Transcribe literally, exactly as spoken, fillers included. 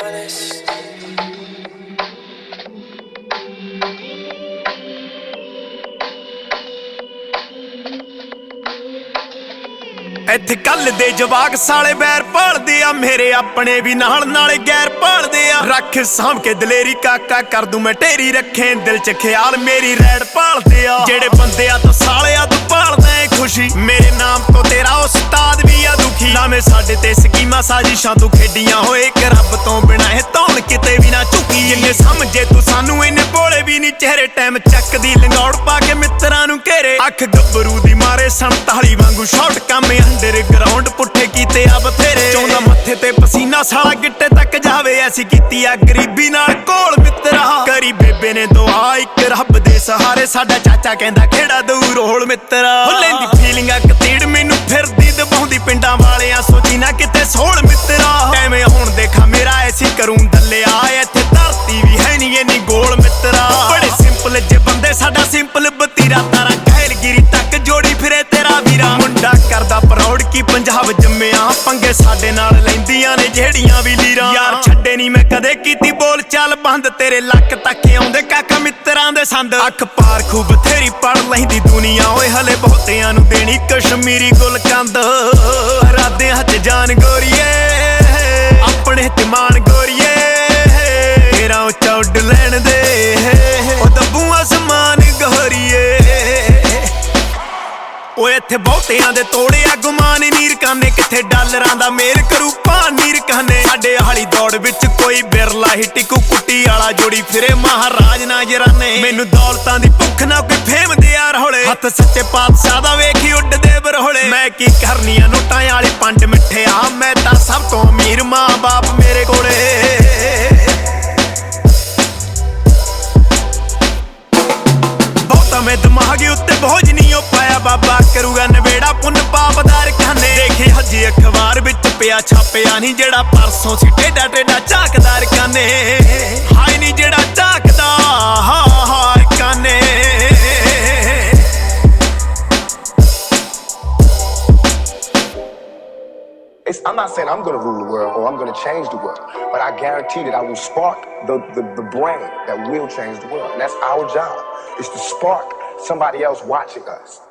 honest. ਇੱਥੇ ਕੱਲ ਦੇ ਜਵਾਕ ਸਾਲੇ ਬੈਰ ਭਾਲਦੇ ਆ, ਮੇਰੇ ਆਪਣੇ ਵੀ ਨਾਲ ਨਾਲੇ ਗੈਰ ਭਾਲਦੇ ਆ। ਰੱਖ ਸਾਂਭ ਕੇ ਦਲੇਰੀ ਕਾਕਾ ਕਰ ਦੂੰ ਮੈਂ ਢੇਰੀ, ਰੱਖੇ ਦਿਲ ਚ ਖਿਆਲ ਮੇਰੀ ਰੈਡ ਭਾਲਦੇ ਆ। ਜਿਹੜੇ ਬੰਦਿਆਂ ਤੋਂ ਸਾਲਿਆ ਤੂੰ ਭਾਲਦਾ ਏ ਖੁਸ਼ੀ, ਮੇਰੇ ਨਾਮ ਤੋਂ ਤੇਰਾ ਉਸਤਾਦ ਵੀ ਆ ਦੁਖੀ। ਲਾਵੇਂ ਸਾਡੇ ਤੇ ਸਕੀਮਾਂ ਸਾਜ਼ਿਸ਼ਾਂ ਤੂੰ ਖੇਡੀਆਂ ਹੋਏ, ਇੱਕ ਰੱਬ ਤੋਂ ਬਿਨਾਂ ਇਹ ਧੌਣ ਕਿਤੇ ਵੀ ਨਾ ਝੁਕੀ। ਜਿੰਨੇ ਸਮਝੇ ਤੂੰ ਸਾਨੂੰ ਇੰਨੇ ਭੋਲੇ ਵੀ ਨਹੀਂ ਚਿਹਰੇ, ਟਾਈਮ ਚੱਕਦੀ ਲੰਗੌੜ ਪਾ ਕੇ ਮਿੱਤਰਾਂ ਨੂੰ ਘੇਰੇ। ਅੱਖ ਗੱਭਰੂ ਦੀ ਮਾਰੇ ਸੰਤਾਲੀ ਵਾਂਗੂ ਸ਼ਾਟ ਕੰਮ ਅੰਡਰ ਗਰਾਊਂਡ ਪੁੱਠੇ ਕੀਤੇ ਆ ਬਥੇਰੇ। ਚੌਂਦਾ ਮੱਥੇ ਤੇ ਪਸੀਨਾ ਸਾਲਾ ਗਿੱਟੇ ਤੱਕ ਜਾਵੇ, ਐਸੀ ਕੀਤੀ ਆ ਗਰੀਬੀ ਨਾਲ ਕੋਲ ਮਿੱਤਰਾ। ਕਰੀ ਬੇਬੇ ਨੇ ਦੁਆ ਇੱਕ ਰੱਬ ਦੇ ਸਹਾਰੇ, ਸਾਡਾ ਚਾਚਾ ਕਹਿੰਦਾ ਖੇੜਾ ਦੂਰ ਹੋਲ ਮਿੱਤਰਾ। ਹੁੱਲੇ ਦੀ ਫੀਲਿੰਗ ਆ ਕਤੀੜ ਮੈਨੂੰ ਫਿਰਦੀ ਦਬਾਉਂਦੀ, ਪਿੰਡਾਂ ਵਾਲਿਆਂ ਸੋਚੀ ਨਾ ਕਿਤੇ ਸੋਲ ਮਿੱਤਰਾ। ਐਵੇਂ ਹੁਣ ਦੇਖਾ ਮੇਰਾ ਐਸੀ ਕਰੂੰ ਦੱਲਿਆ, ਇੱਥੇ ਧਰਤੀ ਵੀ ਹੈ ਨਹੀਂ ਇੰਨੀ ਗੋਲ ਮਿੱਤਰਾ। ਬੜੇ ਸਿੰਪਲ ਜੇ ਬੰਦੇ ਸਾਡਾ ਸਿੰਪਲ ਬਤੀਰਾ, ਤਾਰਾ ਕਹਿਲਗਿਰੀ ਤੱਕ ਜੋੜੀ ਫਿਰੇ ਤੇਰਾ ਵੀਰਾ। ਮੁੰਡਾ ਕਰਦਾ ਪ੍ਰੌੜ ਕੀ ਪੰਜਾਬ ਜੰਮਿਆ, ਪੰਗੇ ਸਾਡੇ ਨਾਲ ਲੈਂਦੀਆਂ ਨੇ ਜਿਹੜੀਆਂ ਵੀ ਲੀਰਾਂ। ਯਾਰ ਛੱਡੇ ਨਹੀਂ ਮੈਂ ਕਦੇ ਕੀਤੀ ਬੋਲ ਚਾਲ ਬੰਦ, ਤੇਰੇ ਲੱਕ ਤੱਕ ਆਉਂਦੇ ਕਾਕਾ ਮਿੱਤਰਾਂ ਦੇ ਸੰਦ। ਅੱਖ ਪਾਰ ਖੂਬ ਬਥੇਰੀ ਪੜ ਲੈਂਦੀ ਦੁਨੀਆ, ਓਏ ਹਲੇ ਬਹੁਤਿਆਂ ਨੂੰ ਦੇਣੀ ਕਸ਼ਮੀਰੀ ਗੁਲਕੰਦ। ਰਾਧਿਆਂ ਚ ਜਾਨ ਗੋਰੀਏ, ਆਪਣੇ ਤੇ ਮਾਣ ਗੋਰੀਏ, ਤੇਰਾ ਉੱਚਾ ਉੱਡ ਲੈਣ ਦੇ ਉਹ ਦੱਬੂ ਅਸਮਾਨ ਗੋਰੀਏ। ਓਏ ਇੱਥੇ ਬਹੁਤਿਆਂ ਦੇ ਤੋੜਿਆ ਗੁਮਾਨ, ਨੀਰ ਕਾਨੇ ਕਿੱਥੇ ਡਾਲਰਾਂ ਦਾ ਮੇਲ ਕਰੂ ਭਾਨ ਨੀਰ ਕਾਨੇ। ਸਾਡੇ ਹਾਲੀ ਦੌੜ ਵਿੱਚ ਕੋਈ ਬਿਰਲਾ ਹੀ ਟਿਕੂ, ਕੁੱਟੀ ਵਾਲਾ ਜੋੜੀ ਫਿਰੇ ਮਹਾਰਾਜ ਨਾ ਜਰਾਨੇ। ਮੈਨੂੰ ਦੌਲਤਾਂ ਦੀ ਭੁੱਖ ਨਾ ਕੋਈ ਫੇਮ ਦੇ ਯਾਰ ਹੋਲੇ, ਹੱਥ ਸੱਚੇ ਪਾਤਸ਼ਾਹ ਦਾ ਵੇਖੀ ਉੱਡਦੇ ਬਰਹੋਲੇ। ਮੈਂ ਕੀ ਕਰਨੀਆਂ ਨੋਟਾਂ ਵਾਲੀ ਪੰਡ ਮਿੱਠਿਆ, ਮੈਂ ਤਾਂ ਸਭ ਤੋਂ ਅਮੀਰ ਮਾਂ ਬਾਪ ਮੇਰੇ ਕੋਲੇ। ਮੈਂ ਦਿਮਾਗ ਉੱਤੇ ਬੋਝ ਨਹੀਂ ਉਹ ਪਾਇਆ, ਬਾਬਾ ਕਰੂਗਾ ਨਵੇੜਾ ਪੁੰਨ ਪਾਪਦਾਰ ਖਾਨੇ। ਦੇਖੇ ਹਜੇ ਅਖਬਾਰ ਵਿੱਚ ਪਿਆ ਛਾਪਿਆ ਨਹੀਂ, ਜਿਹੜਾ ਪਰਸੋਂ ਸੀ ਟੇਡਾ ਟੇਡਾ ਝਾਕਦਾਰ ਕਾਨੇ। ਹਾਏ ਨਹੀਂ ਜਿਹੜਾ ਝਾਕਦਾ ਹਾ ਹਾਰ ਕਾਨੇ। It's, I'm not saying I'm going to rule the world or I'm going to change the world, but I guarantee that I will spark the, the, the brain that will change the world. And that's our job, is to spark somebody else watching us.